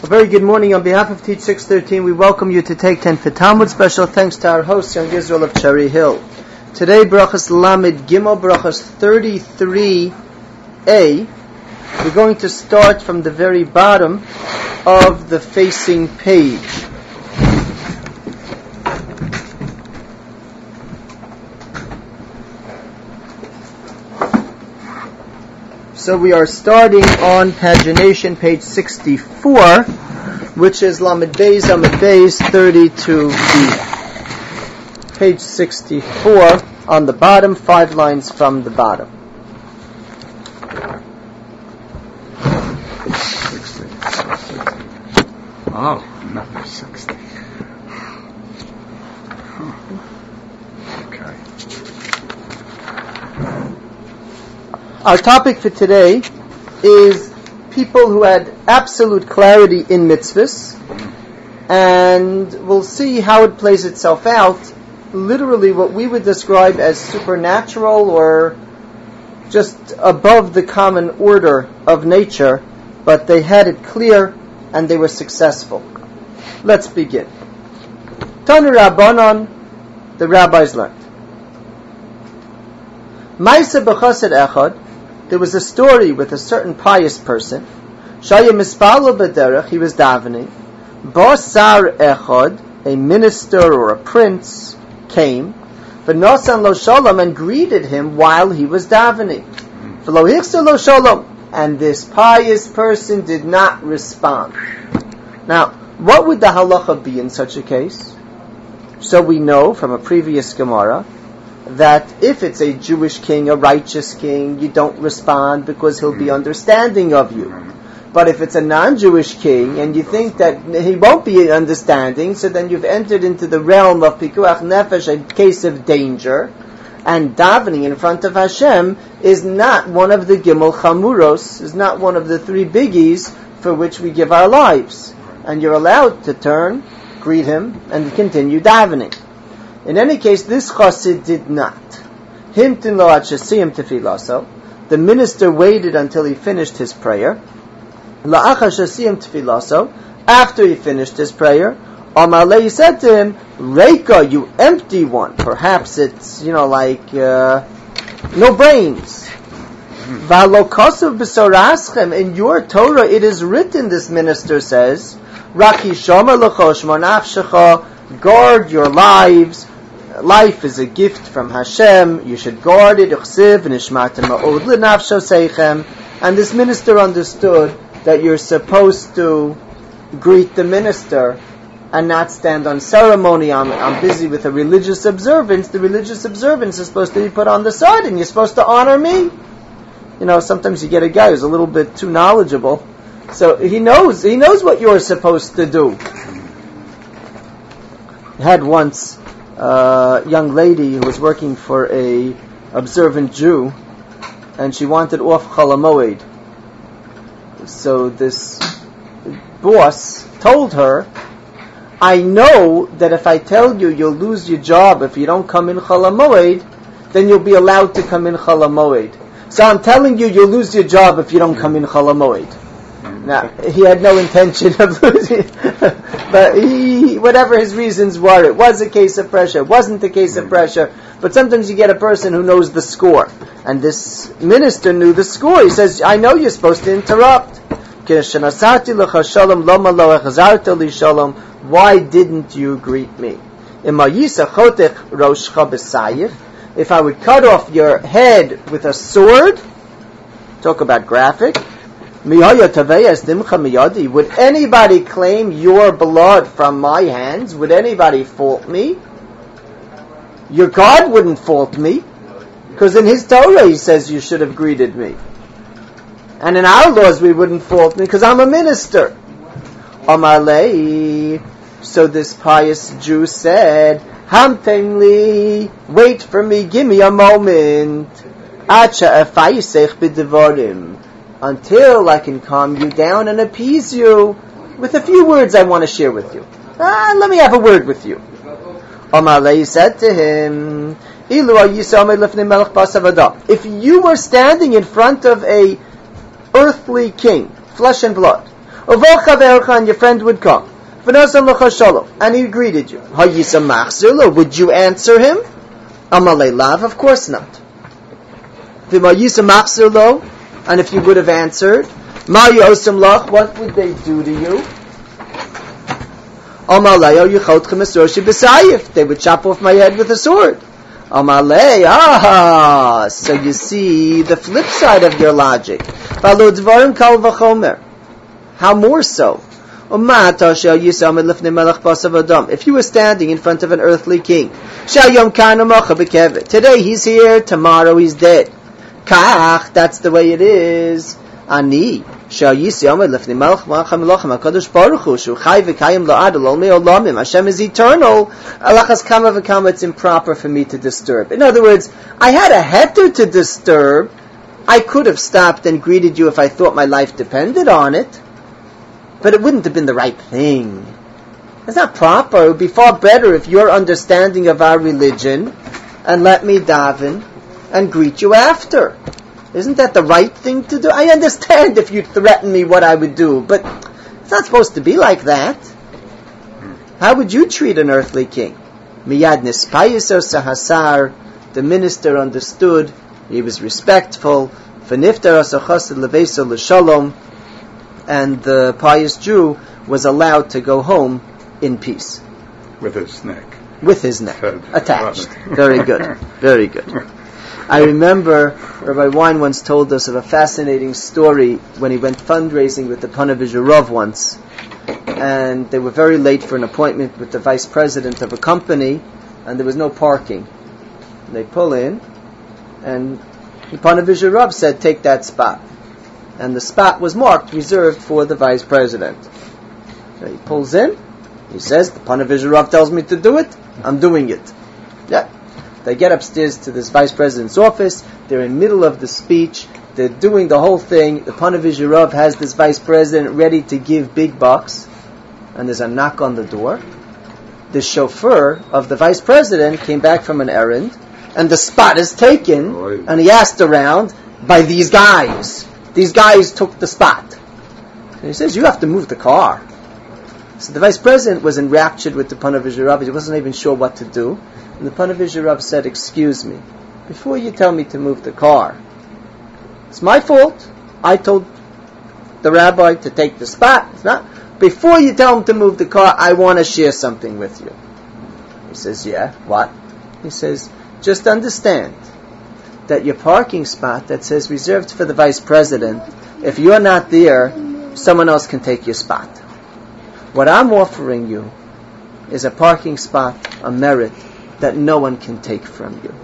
A very good morning. On behalf of Teach 613, we welcome you to Take 10 for Talmud. Special thanks to our host, Young Israel of Cherry Hill. Today, Brachas Lamed Gimel, Brachas 33a. We're going to start from the very bottom of the facing page. So we are starting on pagination page 64, which is Lamed Beis, Lamed Beis 32b. Page 64 on the bottom, 5 lines from the bottom. Oh, number 60. Okay. Our topic for today is people who had absolute clarity in mitzvahs, and we'll see how it plays itself out. Literally what we would describe as supernatural or just above the common order of nature, but they had it clear and they were successful. Let's begin. Tanu Rabbanon, the rabbis learned. Ma'aseh b'chased echad, there was a story with a certain pious person. Shaya mispalo b'derech, he was davening. Ba sar echad, a minister or a prince, came. V'nosan lo shalom, and greeted him while he was davening. V'lo hichsa lo shalom, and this pious person did not respond. Now, what would the halacha be in such a case? So we know from a previous Gemara that if it's a Jewish king, a righteous king, you don't respond because he'll be understanding of you. But if it's a non-Jewish king and you think that he won't be understanding, so then you've entered into the realm of pikuach nefesh, a case of danger. And davening in front of Hashem is not one of the gimel chamuros, is not one of the 3 biggies for which we give our lives. And you're allowed to turn, greet him, and continue davening. In any case, this chassid did not. Himtin lo ad shesiyam tefilaso. The minister waited until he finished his prayer. La'achar shesiyam tefilaso. After he finished his prayer, Amalei said to him, Reika, you empty one. Perhaps it's, no brains. V'alo kosav b'soraschem. In your Torah it is written, this minister says, Raki shomer l'choshma nafshecha, guard your lives. Life is a gift from Hashem. You should guard it. And this minister understood that you're supposed to greet the minister and not stand on ceremony. I'm busy with a religious observance. The religious observance is supposed to be put on the side, and you're supposed to honor me. Sometimes you get a guy who's a little bit too knowledgeable, so he knows what you're supposed to do. I had once a young lady who was working for a observant Jew, and she wanted off Chol HaMoed. So this boss told her, I know that if I tell you you'll lose your job if you don't come in Chol HaMoed, then you'll be allowed to come in Chol HaMoed. So I'm telling you you'll lose your job if you don't come in Chol HaMoed. Now, he had no intention of losing, but whatever his reasons were, it was a case of pressure, it wasn't a case of pressure, but sometimes you get a person who knows the score, and this minister knew the score. He says, I know you're supposed to interrupt. Why didn't you greet me? If I would cut off your head with a sword, talk about graphic, would anybody claim your blood from my hands? Would anybody fault me? Your God wouldn't fault me, because in his Torah he says you should have greeted me. And in our laws we wouldn't fault me because I'm a minister. Amalei. So this pious Jew said, Hamtenli, wait for me, give me a moment. Until I can calm you down and appease you with a few words I want to share with you. Let me have a word with you. Amalei said to him, if you were standing in front of a earthly king, flesh and blood, Uvol chavercha, and your friend would come. V'nasan l'cha shalom, and he greeted you. Hayisa machzir lo, would you answer him? Amalei lav, of course not. V'mayisa machzir lo, and if you would have answered, ma yosem lach, what would they do to you? Amalei, yichotchem esroshi b'sayif, they would chop off my head with a sword. Amalei, so you see the flip side of your logic. V'alo dvarim kal v'chomer. How more so? If you were standing in front of an earthly king, today he's here, tomorrow he's dead. That's the way it is. Ani, Hashem is eternal. It's improper for me to disturb. In other words, I had a heter to disturb. I could have stopped and greeted you if I thought my life depended on it. But it wouldn't have been the right thing. It's not proper. It would be far better if your understanding of our religion and let me daven and greet you after. Isn't that the right thing to do? I understand if you threaten me what I would do, but it's not supposed to be like that. How would you treat an earthly king? Miyad nispayis sahasar. The minister understood. He was respectful. V'niftar asachased leveisa l'shalom. And the pious Jew was allowed to go home in peace. With his neck. With his neck. Attached. Very good. Very good. I remember Rabbi Wein once told us of a fascinating story when he went fundraising with the Panavision Rav once. And they were very late for an appointment with the vice president of a company, and there was no parking. And they pull in, and the Panavision Rav said, take that spot. And the spot was marked, reserved for the vice president. So he pulls in, he says, the Panavision Rav tells me to do it, I'm doing it. Yeah. They get upstairs to this vice president's office, they're in the middle of the speech, they're doing the whole thing, the Panavision Rav has this vice president ready to give big bucks, and there's a knock on the door. The chauffeur of the vice president came back from an errand, and the spot is taken, and he asked around by these guys. These guys took the spot. And he says, you have to move the car. So the vice president was enraptured with the Panavision Rav. He wasn't even sure what to do. And the Panavision Rav said, excuse me, before you tell me to move the car, it's my fault. I told the rabbi to take the spot. It's not. Before you tell him to move the car, I want to share something with you. He says, yeah, what? He says, just understand that your parking spot that says reserved for the vice president, if you're not there, someone else can take your spot. What I'm offering you is a parking spot, a merit, that no one can take from you.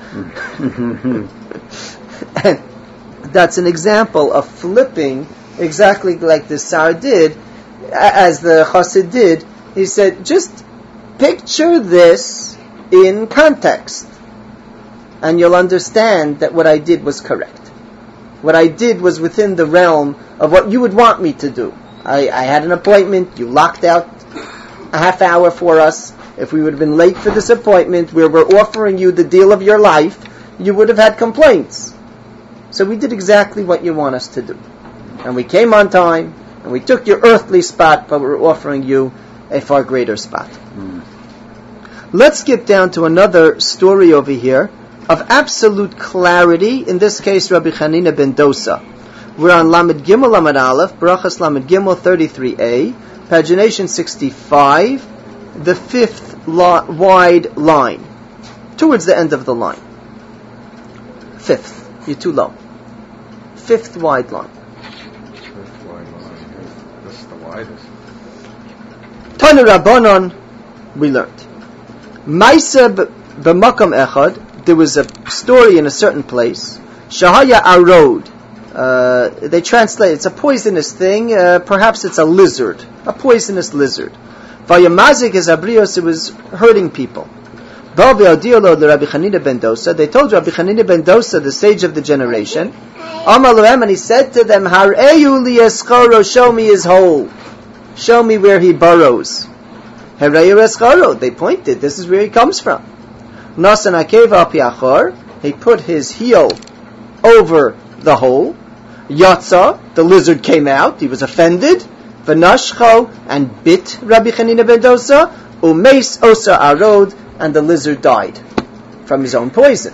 And that's an example of flipping exactly like the Sar did, as the Chassid did. He said, just picture this in context, and you'll understand that what I did was correct. What I did was within the realm of what you would want me to do. I had an appointment, you locked out a half hour for us. If we would have been late for this appointment where we're offering you the deal of your life, you would have had complaints. So we did exactly what you want us to do. And we came on time, and we took your earthly spot, but we're offering you a far greater spot. Let's skip down to another story over here of absolute clarity, in this case Rabbi Chanina ben Dosa. We're on Lamed Gimel Lamed Aleph, Brachas Lamed Gimel 33a, pagination 65, the fifth wide line, towards the end of the line. Fifth, you're too low. Fifth wide line. Fifth wide line, this is the widest. Tanu Rabbanon, we learned. Maisa b'makam echad, there was a story in a certain place. Shahaya arod. They translate, it's a poisonous thing, perhaps it's a lizard, a poisonous lizard. Vayamazik is abrios, it was hurting people. They told Rabbi Chanina ben Dosa, the sage of the generation, and he said to them, Hareyu liyeschoro, show me his hole. Show me where he burrows. Hareyu eschoro, they pointed, this is where he comes from. Nasan akeva piachor, he put his heel over the hole. Yatsa, the lizard came out, he was offended. V'nashcho, and bit Rabbi Chanina ben Dosa, umeis osa arod, and the lizard died from his own poison.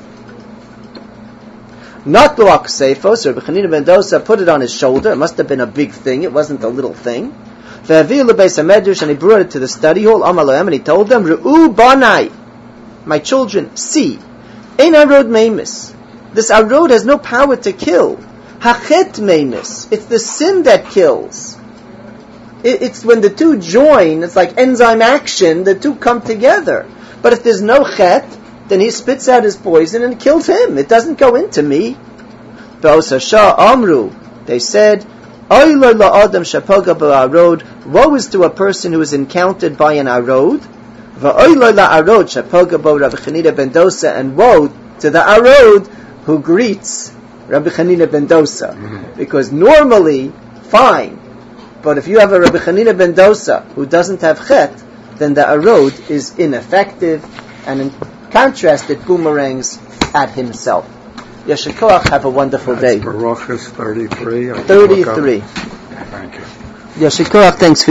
Not Luak Seifos, Rabbi Chanina ben Dosa put it on his shoulder. It must have been a big thing. It wasn't a little thing. Ve'avi lebeis hamedrash, and he brought it to the study hall. Amar lohem, and he told them, Re'u banai, my children, see, ein arod meimis. This arod has no power to kill. Hachet meimis. It's the sin that kills. It's when the two join, it's like enzyme action, the two come together. But if there's no chet, then he spits out his poison and kills him. It doesn't go into me. V'osasha amru, they said, Oy lo la'adam shapaga ba'arod, woe is to a person who is encountered by an arod. V'oy lo la'arod shapaga bo Rabbi Chanina ben Dosa, and woe to the arod who greets Rabbi Chanina ben Dosa. Because normally, fine. But if you have a Rabbi Chanina ben Dosa who doesn't have chet, then the arod is ineffective, and in contrast, it boomerangs at himself. Yeshikoach, have a wonderful day. Baruch is 33. 33. Thank you. Yeshikoach, thanks for